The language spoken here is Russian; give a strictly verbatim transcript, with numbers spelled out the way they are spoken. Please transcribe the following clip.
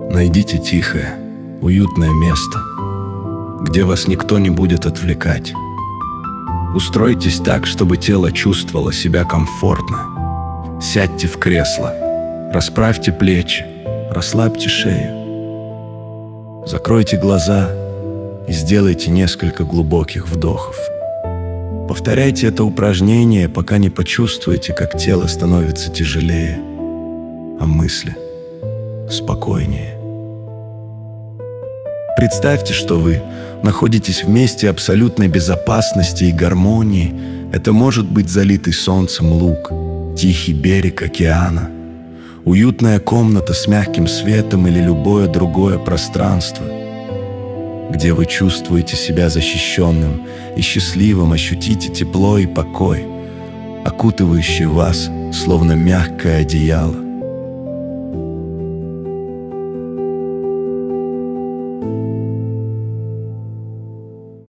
Найдите тихое, уютное место, где вас никто не будет отвлекать. Устройтесь так, чтобы тело чувствовало себя комфортно. Сядьте в кресло, расправьте плечи, расслабьте шею. Закройте глаза и сделайте несколько глубоких вдохов. Повторяйте это упражнение, пока не почувствуете, как тело становится тяжелее, а мысли спокойнее. Представьте, что вы находитесь в месте абсолютной безопасности и гармонии. Это может быть залитый солнцем луг, тихий берег океана, уютная комната с мягким светом или любое другое пространство, где вы чувствуете себя защищенным и счастливым. Ощутите тепло и покой, окутывающий вас, словно мягкое одеяло.